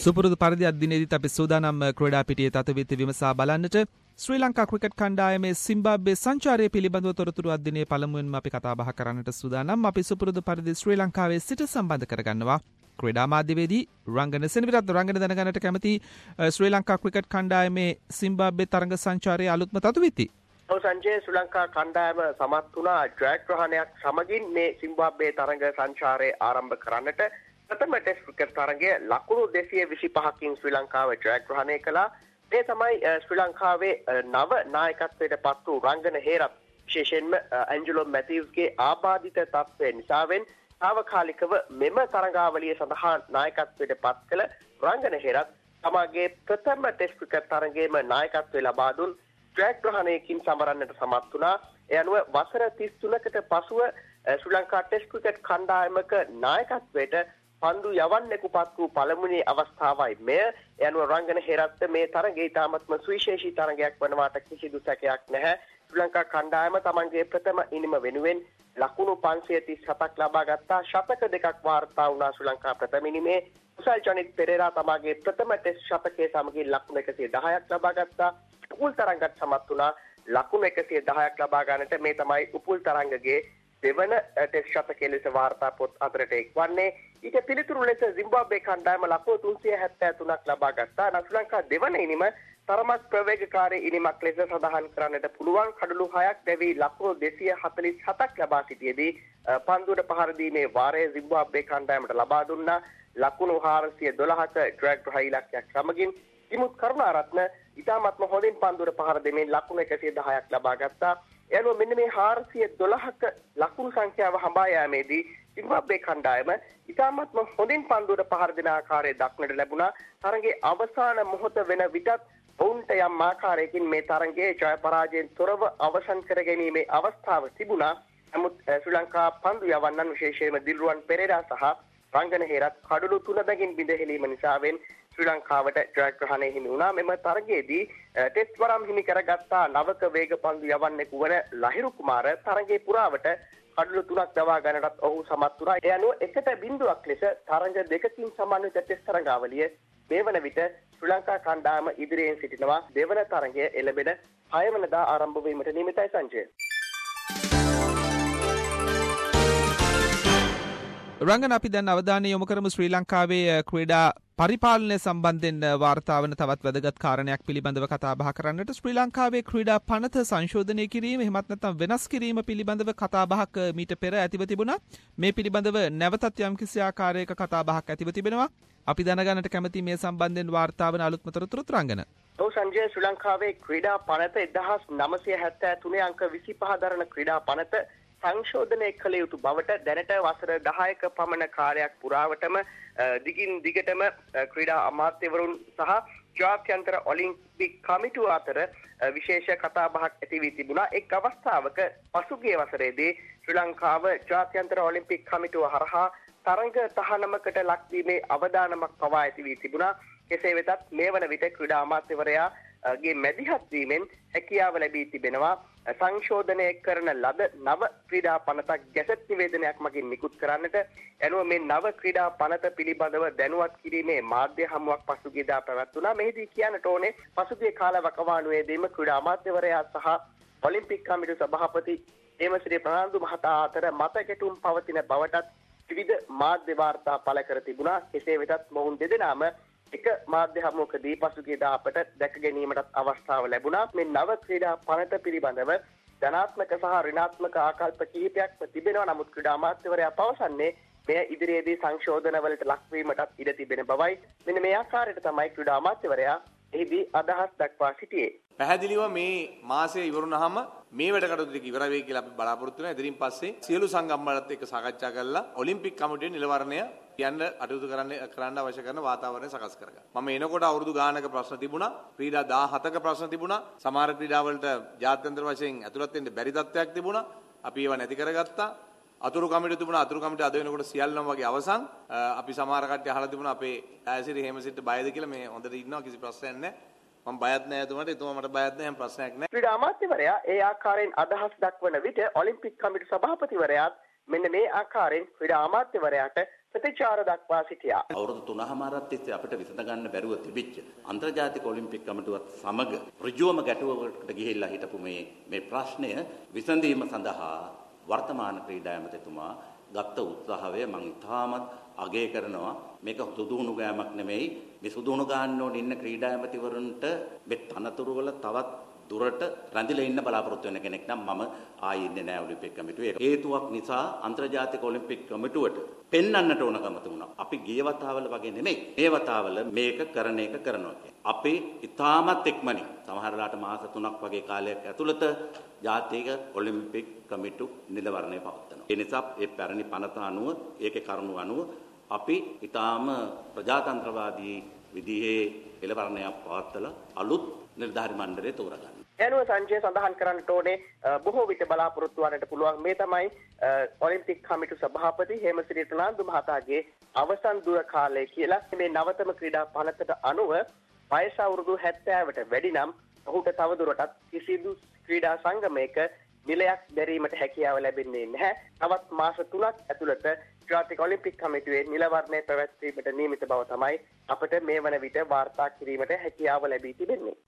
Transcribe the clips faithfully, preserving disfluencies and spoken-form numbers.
සුපුරුදු පරිදි අද දිනේදීත් අපි සූදානම් ක්‍රීඩා පිටියේ තත්ත්වය විමසා බලන්නට ශ්‍රී ලංකා ක්‍රිකට් කණ්ඩායමේ සිම්බාබ්වේ සංචාරය පිළිබඳව තොරතුරු අද දිනේ පළමුවෙන්ම අපි කතා බහ කරන්නට සූදානම්. අපි සුපුරුදු පරිදි ශ්‍රී ලංකාවේ සිට සම්බන්ධ කරගන්නවා ක්‍රීඩා මාධ්‍යවේදී රංගන සෙනවිරත්න. රංගන දැනගන්නට කැමති ශ්‍රී ලංකා ක්‍රිකට් කණ්ඩායමේ සිම්බාබ්වේ තරඟ සංචාරයේ අලුත්ම තත්ත්වය. ඔව් සංජය, ශ්‍රී ලංකා කණ්ඩායම සමත් වුණා ජයග්‍රහණයක් සමගින් මේ සිම්බාබ්වේ තරඟ සංචාරය ආරම්භ කරන්නට. ප්‍රථම ටෙස්ට් ක්‍රිකට් තරගය ලකුණු දෙසිය විසිපහකින් ශ්‍රී ලංකාව ජයග්‍රහණය කළා. මේ තමයි ශ්‍රී ලංකාවේ නව නායකත්වයට පත් වූ රංගන හේරත්, විශේෂයෙන්ම ඇන්ජලෝ මැතිව්ස්ගේ ආබාධිත තත්ත්වය නිසාවෙන් තාවකාලිකව මෙම තරගාවලිය සඳහා නායකත්වයට පත් කළ රංගන හේරත් තමාගේ ප්‍රථම ටෙස්ට් ක්‍රිකට් තරගයේම නායකත්වය ලබා දුන් ජයග්‍රහණයකින් සමරන්නට සමත් වුණා. ඒ අනුව වසර තිස් තුනකට පසුව ශ්‍රී ලංකා ටෙස්ට් ක්‍රිකට් කණ්ඩායමක නායකත්වයට පන්දු යවන්නෙකු පත් වූ පළමුවන අවස්ථාවයි මෙය. ඒ අනුව රංගන හේරත් මේ තරගයේ ඉතාමත්ම සුවිශේෂී තරගයක් වනවාට කිසිදු සැකයක් නැහැ. ශ්‍රී ලංකා කණ්ඩායම තමන්ගේ ප්‍රථම ඉනිම වෙනුවෙන් ලකුණු පන්සිය තිස් හතක් ලබා ගත්තා. ශතක දෙකක් වාර්තා වුණා ශ්‍රී ලංකා ප්‍රථම ඉනිමේ. කුසල් ජනිත් පෙරේරා තමාගේ ප්‍රථම ටෙස්ට් ශතකයේ සමගින් ලකුණු එකසිය දහයක් ලබා ගත්තා. උපුල් තරංගත් සමත් වුණා ලකුණු එකසිය දහයක් ලබා ගන්නට. මේ තමයි උපුල් තරංගගේ දෙවන ටෙස්ට් ශතකයේ ලෙස වාර්තා පොත් අතරට එක්වන්නේ. ඊට පිළිතුරු ලෙස සිම්බාබ්වේ කණ්ඩායම ලකුණු තුන්සිය හැත්තෑ තුනක් ලබා ගත්තා. ශ්‍රී ලංකා දෙවන ඉනිම තරමක් ප්‍රවේගකාරී ඉනිමක් ලෙස සඳහන් කරන්නට පුළුවන්. කඩලු හයක් දැවී ලකුණු දෙසිය හතළිස් හතක් ලබා සිටියේදී පන්දුවට පහර දීමේ වාරය සිම්බාබ්වේ කණ්ඩායමට ලබා දුන්නා. ලකුණු හාරසිය දොළහක ජයග්‍රහණ ඉලක්කයක් සමගින් තිමුත් කරුණාරත්න ඉතාමත්ම හොඳින් පන්දුවට පහර දෙමින් ලකුණු එකසිය දහයක් ලබා ගත්තා. එනුව මෙන්න මේ හාරසිය දොළහක ලකුණු සංඛ්‍යාව හඹා යාමේදී සිම්බාබ්වේ කණ්ඩායම ඉතාමත්ම හොඳින් පන්දුවට පහර දෙන ආකාරය දක්නට ලැබුණා. තරගයේ අවසාන මොහොත වෙන විටත් ඔවුන්ට යම් ආකාරයකින් මේ තරගයේ ජය පරාජයෙන් තොරව අවසන් කර ගැනීමේ අවස්ථාව තිබුණා. නමුත් ශ්‍රී ලංකා පන්දු යවන්නන් විශේෂයෙන්ම දිල්රුවන් පෙරේරා සහ රංගන හේරත් කඩලු තුන බැගින් බිඳ හෙලීම නිසාවෙන් ශ්‍රී ලංකාවට ජයග්‍රහණය හිමි වුණා. මෙම තරගයේදී ටෙස්ට් වරම් හිමි කරගත්තා නවක වේග පන්දු යවන්නෙකු වන ලහිරු කුමාර තරගයේ පුරාවට කඩලු තුනක් දවා ගන්නටත් ඔහු සමත් වුණා. ඒ අනුව එකට බිඳුවක් ලෙස තරග දෙකකින් සමන්විත ටෙස්ට් තරගාවලිය මේ වන විට ශ්‍රී ලංකා කණ්ඩායම ඉදිරියෙන් සිටිනවා. දෙවන තරගය එළඹෙන හය වෙනිදා ආරම්භ වීමට නියමිතයි සංජය. රංගන, අපි දැන් අවධානය යොමු කරමු ශ්‍රී ලංකාවේ ක්‍රීඩා පරිපාලනය සම්බන්ධයෙන් වාර්තා වන තවත් වැදගත් කාරණයක් පිළිබඳව කතා බහ කරන්නට. ශ්‍රී ලංකාවේ ක්‍රීඩා පනත සංශෝධනය කිරීම එහෙමත් නැත්නම් වෙනස් කිරීම පිළිබඳව කතා බහක් මීට පෙර ඇතිව තිබුණා. මේ පිළිබඳව නැවතත් යම්කිසි ආකාරයක කතා බහක් ඇතිව තිබෙනවා. අපි දැනගන්නට කැමති මේ සම්බන්ධයෙන් වාර්තා වන අලුත්ම තොරතුරුත් රංගන. ඔව් සංජය, ශ්‍රී ලංකාවේ ක්‍රීඩා පනත එක්දහස් නවසිය හැත්තෑ තුනේ අංක විසිපහ දරන ක්‍රීඩා පනත සංශෝධනය කළ යුතු බවට දැනට වසර දහයක පමණ කාලයක් පුරාවටම දිගින් දිගටම ක්‍රීඩා අමාත්‍යවරුන් සහ ජාත්‍යන්තර ඔලිම්පික් කමිටුව අතර විශේෂ කතා බහක් ඇති වී තිබුණා. එක් අවස්ථාවක පසුගිය වසරේදී ශ්‍රී ලංකාව ජාත්‍යන්තර ඔලිම්පික් කමිටුව හරහා තරඟ තහනමකට ලක්වීමේ අවදානමක් පවා ඇති වී තිබුණා. කෙසේ වෙතත් මේ වන විට ක්‍රීඩා අමාත්‍යවරයාගේ මැදිහත් වීමෙන් හැකියාව ලැබී තිබෙනවා සංශෝධනය කරන ලද නව ක්‍රීඩා පනතක් ගැසට් නිවේදනයක් මගින් නිකුත් කරන්නට. එනුව මේ නව ක්‍රීඩා පනත පිළිබඳව දැනුවත් කිරීමේ මාධ්‍ය හමුවක් පසුගියදා පැවැත්වුණා. මෙහිදී කියන්නට ඕනේ පසුගිය කාල වකවානුවේදීම ක්‍රීඩා අමාත්‍යවරයා සහ ඔලිම්පික් කමිටු සභාපති හේමසිරි ප්‍රනාන්දු මහතා අතර මත ගැටුම් පවතින බවටත් විවිධ මාධ්‍ය වාර්තා පළ කර තිබුණා. කෙසේ වෙතත් මොවුන් දෙදෙනාම එක මාධ්‍ය හමුවකදී පසුගියදා අපට දැක ගැනීමටත් අවස්ථාව ලැබුණා. මේ නව ක්‍රීඩා පනත පිළිබඳව ධනාත්මක සහ ඍණාත්මක ආකල්ප කිහිපයක්ම තිබෙනවා. නමුත් ක්‍රීඩා අමාත්‍යවරයා පවසන්නේ මෙය ඉදිරියේදී සංශෝධනවලට ලක්වීමටත් ඉඩ තිබෙන බවයි. මෙන්න මේ ආකාරයට තමයි ක්‍රීඩා අමාත්‍යවරයා එහිදී අදහස් දක්වා සිටියේ. පැහැදිලිව මේ මාසය ඉවරුනහම මේ වැඩ කටයුතු ටික ඉවර වෙයි කියලා අපි බලාපොරොත්තු වෙනවා. ඉදිරින් පස්සේ සියලු සංගම් වලත් එක්ක සාකච්ඡා කරලා ඔලිම්පික් කමිටුවේ නිලවරණය කියන්න අටයුතු කරන්න කරන්න අවශ්‍ය කරන වාතාවරණය සකස් කරගන්න. මම එනකොට අවුරුදු ගානක ප්‍රශ්න තිබුණා. ක්‍රීඩා දහහතක ප්‍රශ්න තිබුණා. සමහර ක්‍රීඩා වලට ජාත්‍යන්තර වශයෙන් ඇතුළත් වෙන්න බැරි තත්ත්වයක් තිබුණා. අපි ඒවා නැති කරගත්තා. අතුරු කමිටුව තිබුණා. අතුරු කමිටුව අද වෙනකොට සියල්ලම වගේ අවසන්. අපි සමහර කට්ටිය අහලා තිබුණා අපේ ඈසිරි හේමසිට බයද කියලා. මේ හොඳට ඉන්නවා, කිසි ප්‍රශ්නයක් නැහැ. මම බයත් නැහැ එතුමාට. එතුමා මට බයත් නැහැ. ප්‍රශ්නයක් නැහැ. ක්‍රීඩා අමාත්‍යවරයා ඒ ආකාරයෙන් අදහස් දක්වන විට ඔලිම්පික් කමිටු සභාපතිවරයාත් මෙන්න මේ ආකාරයෙන් ක්‍රීඩා අමාත්‍යවරයාට ප්‍රතිචාර දක්වා සිටියා. අවුරුදු තුනමාරක් තිස්සේ අපිට විසඳ ගන්න බැරුව තිබිච්ච අන්තර්ජාතික ඔලිම්පික් කමිටුවත් සමග ඍජුවම ගැටුවකට ගිහිල්ලා හිටපු මේ මේ ප්‍රශ්නය විසඳීම සඳහා වර්තමාන ක්‍රීඩා ඇමතිතුමා ගත්ත උත්සාහය මම ඉතාමත් අගය කරනවා. මේක සුදුහුණු ගෑමක් නෙමෙයි. මේ සුදුහුණු ගන්න ඕන ඉන්න ක්‍රීඩා ඇමතිවරුන්ට මේ තනතුරු වල තවත් දුරට රැඳිලා ඉන්න බලාපොරොත්තු වෙන කෙනෙක් නම් මම ආයේ ඉන්නේ නැහැ ඔලිම්පික් කමිටුවේ. හේතුවක් නිසා අන්තර්ජාතික ඔලිම්පික් කමිටුවට පෙන්වන්නට ඕනකම තිබුණා. අපි ගිය වතාවල වගේ නෙමෙයි. මේ වතාවල මේක කරන එක කරනවා කියන්නේ. අපි ඉතාමත් ඉක්මනින් සමහරලාට මාස තුනක් වගේ කාලයක් ඇතුළත ජාතික ඔලිම්පික් කමිටු නිලවරණය පවත්වනවා. ඒ නිසා ඒ පැරණි පනත අනුව ඒකේ කරුණු අනුව අපි ඉතාම ප්‍රජාතන්ත්‍රවාදී විදිහේ නිලවරණයක් පවත්වලා අලුත් නිලධාරි මණ්ඩලය තෝරගන්න. එනුව සංජය සඳහන් කරන්නට ඕනේ බොහෝ විට බලාපොරොත්තු වන්නට පුළුවන් මේ තමයි ඔලිම්පික් කමිටු සභාපති හේමසිරි ප්‍රනාන්දු මහතාගේ අවසන් දුර කාලය කියලා. මේ නවතම ක්‍රීඩා පනතට අනුව වයස අවුරුදු හැත්තෑවට වැඩි නම් ඔහුට තවදුරටත් කිසිදු ක්‍රීඩා සංගමයක නිලයක් දැරීමට හැකියාව ලැබෙන්නේ නැහැ. තවත් මාස තුනක් ඇතුළත ජාතික ඔලිම්පික් කමිටුවේ නිලවරණය පැවැත්වීමට නියමිත බව තමයි අපට මේ වන විට වාර්තා කිරීමට හැකියාව ලැබී තිබෙන්නේ.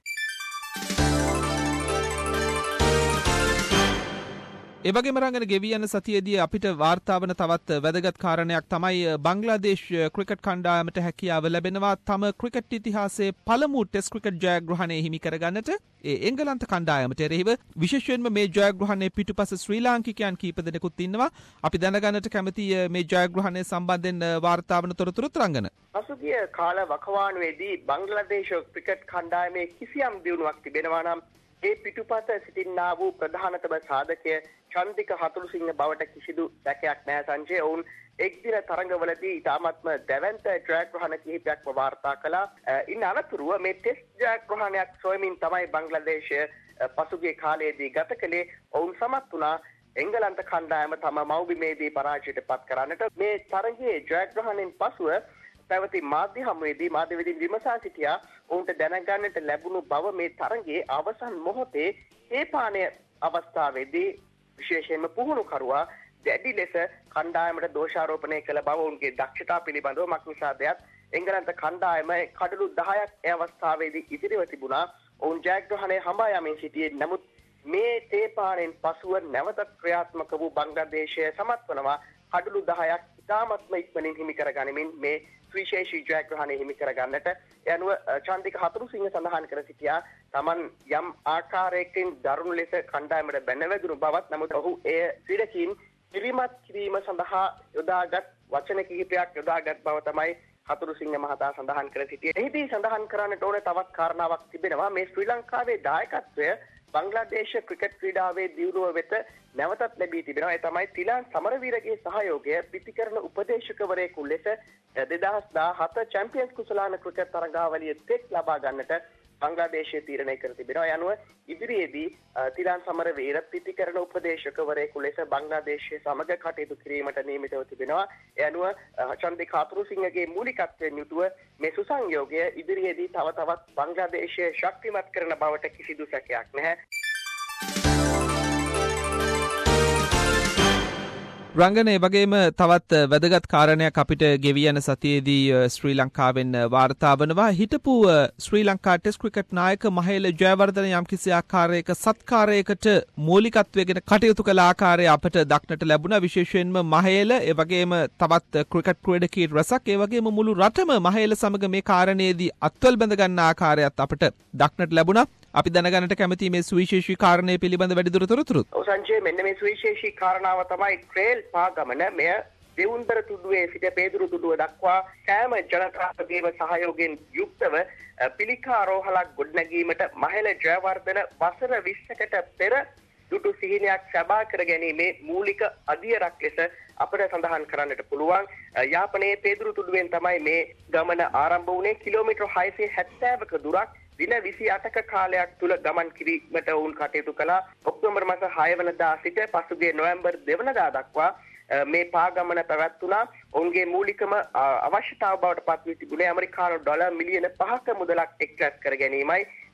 ඒ වගේම රංගන ගෙවී යන සතියේදී අපිට වාර්තා වන තවත් වැදගත් කාරණයක් තමයි බංග්ලාදේශ ක්‍රිකට් කණ්ඩායමට හැකියාව ලැබෙනවා තම ක්‍රිකට් ඉතිහාසයේ පළමු ටෙස්ට් ක්‍රිකට් ජයග්‍රහණය හිමි කරගන්නට. ඒ එංගලන්ත කණ්ඩායමට එරෙහිව විශේෂයෙන්ම මේ ජයග්‍රහණය පිටුපස ශ්‍රී ලාංකිකයන් කීප දෙනෙකුත් ඉන්නවා. අපි දැනගන්නට කැමති මේ ජයග්‍රහණය සම්බන්ධයෙන් වාර්තා වන තොරතුරුත් රංගන. පසුගිය කාල වකවානුවේදී බංග්ලාදේශ ක්‍රිකට් කණ්ඩායමේ කිසියම් දියුණුවක් තිබෙනවා නම් ඒ පිටුපස සිටින්නා වූ ප්‍රධානතම සාධකය චන්දික හතුරුසිංහ බවට කිසිදු සැකයක් නැහැ සංජය. ඔවුන් එක් දින තරඟවලදී ඉතාමත්ම දැවැන්ත ජයග්‍රහණ කිහිපයක්ම වාර්තා කළා. ඉන් අනතුරුව මේ ටෙස්ට් ජයග්‍රහණයක් සොයමින් තමයි බංග්ලාදේශය පසුගිය කාලයේදී ගත කළේ. ඔවුන් සමත් වුණා එංගලන්ත කණ්ඩායම තම මව්බිමේදී පරාජයට පත් කරන්නට. මේ තරගයේ ජයග්‍රහණයෙන් පසුව පැවති මාධ්‍ය හමුවේදී මාධ්‍යවේදීන් විමසා සිටියා ඔවුන්ට දැනගන්නට ලැබුණු බව මේ තරගයේ අවසන් මොහොතේ හේපානය අවස්ථාවේදී විශේෂයෙන්ම පුහුණුකරුවා දැඩි ලෙස කණ්ඩායමට දෝෂාරෝපණය කළ බව ඔවුන්ගේ දක්ෂතා පිළිබඳව මක්නිසාදයක් එංගලන්ත කණ්ඩායම කඩලු දහයක් ඒ අවස්ථාවේදී ඉදිරිව තිබුණා. ඔවුන් ජයග්‍රහණය හඹා යමින් සිටියේ. නමුත් මේ තේපානෙන් පසුව නැවතත් ක්‍රියාත්මක වූ බංග්ලාදේශය සමත් වනවා කඩලු දහයක් ඉතාමත්ම ඉක්මනින් හිමි කරගනිමින් මේ සුවිශේෂී ජයග්‍රහණය හිමි කරගන්නට. ඒ අනුව චන්දික හතුරුසිංහ සඳහන් කර සිටියා තමන් යම් ආකාරයකින් දරුණු ලෙස කණ්ඩායමට බැනවැදුණු බවත්. නමුත් ඔහු එය ක්‍රීඩකින් පිරිමත් කිරීම සඳහා යොදාගත් වචන කිහිපයක් යොදාගත් බව තමයි හතුරුසිංහ මහතා සඳහන් කර සිටියේ. එහිදී සඳහන් කරන්නට ඕන තවත් කාරණාවක් තිබෙනවා. මේ ශ්‍රී ලංකාවේ දායකත්වය බංග්ලාදේශ ක්‍රිකට් ක්‍රීඩාවේ දියුණුව වෙත නැවතත් ලැබී තිබෙනවා. ඒ තමයි තිලාන් සමරවීරගේ සහයෝගය පිටිකරන උපදේශකවරයෙකු ලෙස දෙදහස් දහහත චැම්පියන්ස් කුසලාන ක්‍රිකට් තරගාවලිය තෙක් ලබා ගන්නට බංග්ලාදේශය තීරණය කර තිබෙනවා. ඒ අනුව ඉදිරියේදී තිලාන් සමරවීර පිටිකරන උපදේශකවරයෙකු ලෙස බංග්ලාදේශය සමග කටයුතු කිරීමට නියමිතව තිබෙනවා. ඒ අනුව චන්දික හතුරුසිංහගේ මූලිකත්වයෙන් යුතුව මේ සුසංයෝගය ඉදිරියේදී තව තවත් බංග්ලාදේශය ශක්තිමත් කරන බවට කිසිදු සැකයක් නැහැ. රංගන ඒ වගේම තවත් වැදගත් කාරණයක් අපිට ගෙවී යන සතියේදී ශ්‍රී ලංකාවෙන් වාර්තා වනවා. හිටපු ශ්‍රී ලංකා ටෙස්ට් ක්‍රිකට් නායක මහේල ජයවර්ධන යම්කිසි ආකාරයක සත්කාරයකට මූලිකත්වයෙන් කටයුතු කළ ආකාරය අපට දක්නට ලැබුණා. විශේෂයෙන්ම මහේල ඒ වගේම තවත් ක්‍රිකට් ක්‍රීඩකීන් රසක් ඒ වගේම මුළු රටම මහේල සමග මේ කාරණේදී අත්වල් බැඳ ගන්න ආකාරයත් අපට දක්නට ලැබුණා. අපි දැනගන්නට කැමති මේ සුවිශේෂී කාරණය පිළිබඳ වැඩිදුර තොරතුරු. ඔව් සංජය, මෙන්න මේ සුවිශේෂී කාරණාව තමයි ට්‍රේල් පාගමන. මෙය දෙවුන්දර තුඩුවේ සිට පේදුරු තුඩුව දක්වා සෑම ජනතාවගේම සහයෝගයෙන් යුක්තව පිළිකා රෝහලක් ගොඩනැගීමට මහේල ජයවර්ධන වසර විස්සකට පෙර දුටු සිහිනයක් සබා කර ගැනීමේ මූලික අදියරක් ලෙස අපට සඳහන් කරන්නට පුළුවන්. යාපනයේ පේදුරු තුඩුවෙන් තමයි මේ ගමන ආරම්භ වුණේ. කිලෝමීටර් හයසිය හැත්තෑවක දුරක් දින විසි අටක කාලයක් තුල ගමන් කිරීමට වුන් කටයුතු කළා. ඔක්තෝබර් මාස හය වෙනිදා සිට පසුගිය නොවැම්බර් දෙක වෙනිදා දක්වා මේ පාගමන පැවැත්වුණා. ඔවුන්ගේ මූලිකම අවශ්‍යතාව බවට පත් වී තිබුණේ ඇමරිකානු ඩොලර් මිලියන පහක මුදලක් එක්රැස් කර ගැනීමයි.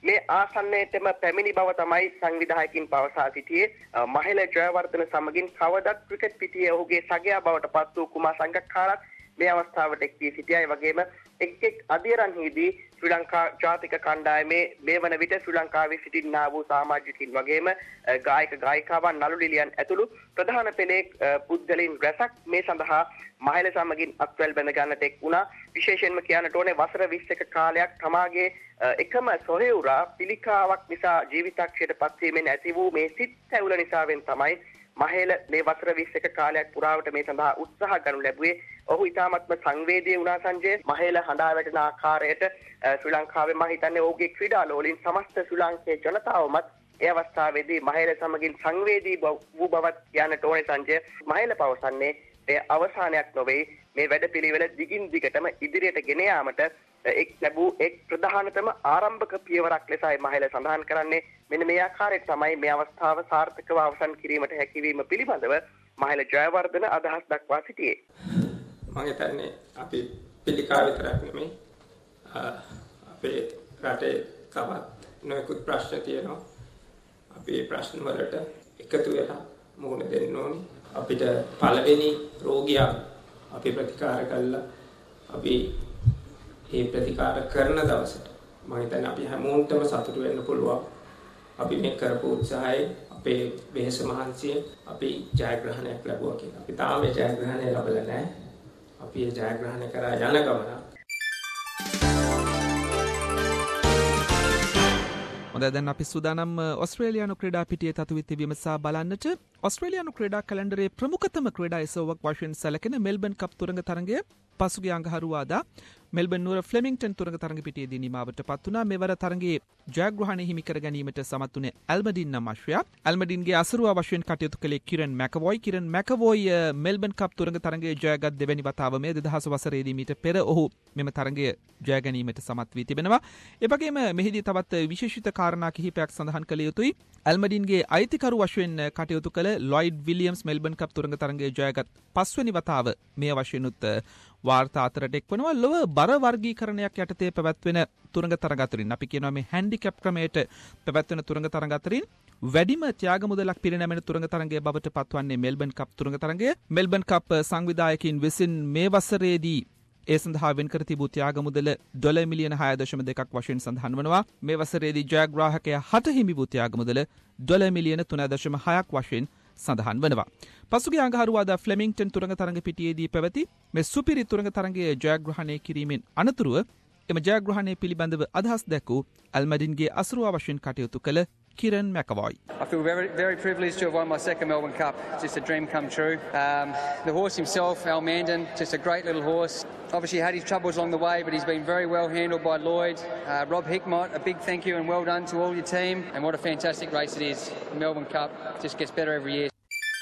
මේ ආසන්නයේතම පැමිණි බව තමයි සංවිධායකින් පවසා සිටියේ. මහේල ජයවර්ධන සමගින් කවදත් ක්‍රිකට් පිටියේ ඔහුගේ සගයා බවට පත් වූ කුමාර සංගක්කාරත් මේ අවස්ථාවට එක්වී සිටියා. ඒ වගේම එක් එක් අධිරන්හිදී ශ්‍රී ලංකා ජාතික කණ්ඩායමේ මේ වන විට ශ්‍රී ලංකාවේ සිටින්නා වූ සමාජිකින් වගේම ගායක ගායිකාවන් නළු නිලියන් ඇතුළු ප්‍රධාන පෙළේ පුද්ගලයන් රැසක් මේ සඳහා මහේල සමගින් අත්වැල් බැඳ ගන්නට එක් වුණා. විශේෂයෙන්ම කියන්නට ඕනේ වසර විස්සක කාලයක් තමාගේ එකම සොහේවුරා පිළිකාවක් නිසා ජීවිතක්ෂයට පත්වීමෙන් ඇති වූ මේ සිත් ඇවුල නිසාවෙන් තමයි මහේල මේ වසර විස්සක කාලයක් පුරාවට මේ සඳහා උත්සාහ ගනු ලැබුවේ. ඔහු ඉතාමත්ම සංවේදී වුණා සංජය. මහේල හඬා වැටෙන ආකාරයට ශ්‍රී ලංකාවේ මම හිතන්නේ ඔහුගේ ක්‍රීඩාලෝලීන් සමස්ත ශ්‍රී ලාංකේය ජනතාවමත් ඒ අවස්ථාවේදී මහේල සමගින් සංවේදී වූ බවත් කියන්නට ඕනේ සංජය. මහේල පවසන්නේ මේ අවසානයක් නොවේ. මේ වැඩපිළිවෙල දිගින් දිගටම ඉදිරියට ගෙන යාමට එක් ලැබූ එක් ප්‍රධානතම ආරම්භක පියවරක් ලෙසයි මහේල සඳහන් කරන්නේ. මෙන්න මේ ආකාරයට තමයි මේ අවස්ථාව සාර්ථකව අවසන් කිරීමට හැකියවීම පිළිබඳව මහේල ජයවර්ධන අදහස් දක්වා සිටියේ. මම හිතන්නේ අපි පිළිකා විතරක් නෙමෙයි අපේ රටේ තවත් නොයෙකුත් ප්‍රශ්න තියෙනවා. අපි මේ ප්‍රශ්න වලට එකතු වෙලා මුහුණ දෙන්න ඕනේ. අපිට පළවෙනි රෝගියා අපි ප්‍රතිකාර කළා. අපි මේ ප්‍රතිකාර කරන දවසට මම හිතන්නේ අපි හැමෝටම සතුටු වෙන්න පුළුවන්. අපි මේ කරපු උත්සාහයෙන් අපේ වෙහෙස මහන්සියෙන් අපි ජයග්‍රහණයක් ලැබුවා කියලා. අපි තාම මේ ජයග්‍රහණය ලැබලා නැහැ. අපි මේ ජයග්‍රහණය කරා යන ගමන. හොඳයි දැන් අපි සූදානම් ඔස්ට්‍රේලියානු ක්‍රීඩා පිටියේ තතුවිත් විමසා බලන්නට. ඔස්ට්‍රේලියානු ක්‍රීඩා කැලෙන්ඩරයේ ප්‍රමුඛතම ක්‍රීඩා එසවුවක් වශයෙන් සැලකෙන මෙල්බන් කප් තුරඟ තරඟය පසුගිය අඟහරුවාදා මෙල්බන් නුවර ෆ්ලෙමින්ග්ටන් තුරඟ තරඟ පිටියේදී නිමාවට පත් වුණා. මෙවර තරඟයේ ජයග්‍රහණය හිමි කර ගැනීමට සමත් වුණේ ඇල්මඩින් නම් අශ්වයා. ඇල්මඩින්ගේ අසරුවා වශයෙන් කටයුතු කළේ කිරන් මැකවොයි. කිරන් මැකවොයි මෙල්බන් කප් තුරඟ තරඟයේ ජයගත් දෙවැනි වතාව මේ දෙදහස් වසරේදී මීට පෙර ඔහු මෙම තරඟය ජය ගැනීමට සමත් වී තිබෙනවා. ඒ වගේම මෙහිදී තවත් විශේෂිත කාරණා කිහිපයක් සඳහන් කළ යුතුයි. ඇල්මඩින්ගේ අයිතිකරු වශයෙන් කටයුතු කළ ලොයිඩ් විලියම්ස් මෙල්බන් කප් තුරඟ තරඟයේ ජයගත් පස්වැනි වතාව මේ වශයෙන් උත් වාර්තා අතරට එක්වනවා. ලොව බර වර්ගීකරණයක් යටතේ පැවැත්වෙන තුරඟ තරඟ අතරින් අපි කියනවා මේ හැන්ඩිකැප් ක්‍රමයට පැවැත්වෙන තුරඟ තරඟ අතරින් වැඩිම ත්‍යාග මුදලක් පිරිනැමෙන තුරඟ තරඟය බවට පත්වන්නේ මෙල්බන් කප් තුරඟ තරඟය. මෙල්බන් කප් සංවිධායකින් විසින් මේ වසරේදී ඒ සඳහා වෙන් කර තිබූ ත්‍යාග මුදල ඩොලර් මිලියන හය දශම දෙකක් වශයෙන් සඳහන් වනවා. මේ වසරේදී ජයග්‍රාහකයා හට හිමි වූ ත්‍යාග මුදල ඩොලර් මිලියන තුන දශම හයක් වශයෙන් සඳහන් වනවා. පසුගිය අඟහරුවාදා ෆ්ලෙමින්ග්ටන් තුරඟ තරඟ පිටියේදී පැවති මේ සුපිරි තුරඟ තරඟයේ ජයග්‍රහණය කිරීමෙන් අනතුරුව එම ජයග්‍රහණය පිළිබඳව අදහස් දැක්වූ ඇල්මඩින්ගේ අසරුවා වශයෙන් කටයුතු කළ Kiran McAvoy. I feel very, very privileged to have won my second Melbourne Cup. Just a dream come true. Um, the horse himself, Al Mandan, just a great little horse. Obviously had his troubles along the way, but he's been very well handled by Lloyd. Uh, Rob Hickmott, a big thank you and well done to all your team. And what a fantastic race it is. The Melbourne Cup just gets better every year.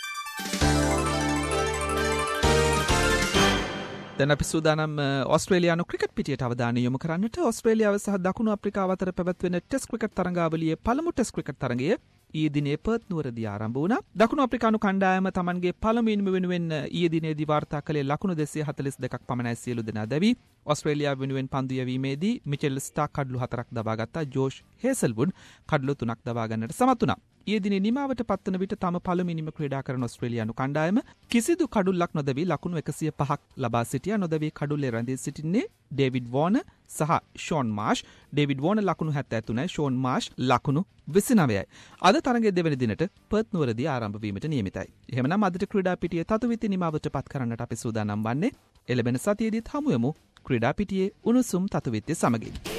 දැන් අපි සූදානම් ඔස්ට්‍රේලියානු cricket පිටියට අවධානය යොමු කරන්නට. ඔස්ට්‍රේලියාව සහ දකුණු අප්‍රිකාව අතර පැවැත්වෙන ටෙස්ට් ක්‍රිකට් තරඟාවලියේ පළමු ටෙස්ට් ක්‍රිකට් තරඟය ඊයේ දිනේ පර්ත් නුවරදී ආරම්භ වුණා. දකුණු අප්‍රිකානු කණ්ඩායම තමන්ගේ පළමුවෙනිම වෙනුවෙන් ඊයේ දිනේදී වාර්තා කළේ ලකුණු දෙසිය හතළිස් දෙකක් පමණයි සියලු දෙනා දැවි. ඔස්ට්‍රේලියාව වෙනුවෙන් පන්දු යැවීමේදී මිචෙල් ස්ටාක් කඩලු හතරක් දබා ගත්තා. ජෝෂ් හේසල්වුඩ් කඩලු තුනක් දබා ගන්නට සමත් වුණා. ඊයේ දිනේ නිමාවට පත්වන විට තම පළමුවෙනිම ක්‍රීඩා කරන ඔස්ට්‍රේලියානු කණ්ඩායම කිසිදු කඩුල්ලක් නොදැවි ලකුණු එකසිය පහක් ලබා සිටියා. නොදැවි කඩුල්ලේ රැඳී සිටින්නේ ඩේවිඩ් වෝන සහ ෂෝන් මාෂ්. ඩේවිඩ් වෝන ලකුණු හැත්තෑ තුනයි, ෂෝන් මාෂ් ලකුණු විසිනවයයි. අද තරඟයේ දෙවැනි දිනට පර්ත් නුවරදී ආරම්භ වීමට නියමිතයි. එහෙමනම් අදට ක්‍රීඩා පිටියේ තතුවිති නිමාවට පත් කරන්නට අපි සූදානම් වන්නේ. එළබෙන සතියේදීත් හමු වෙමු ක්‍රීඩා පිටියේ උණුසුම් තතුවිත්‍ය සමගින්.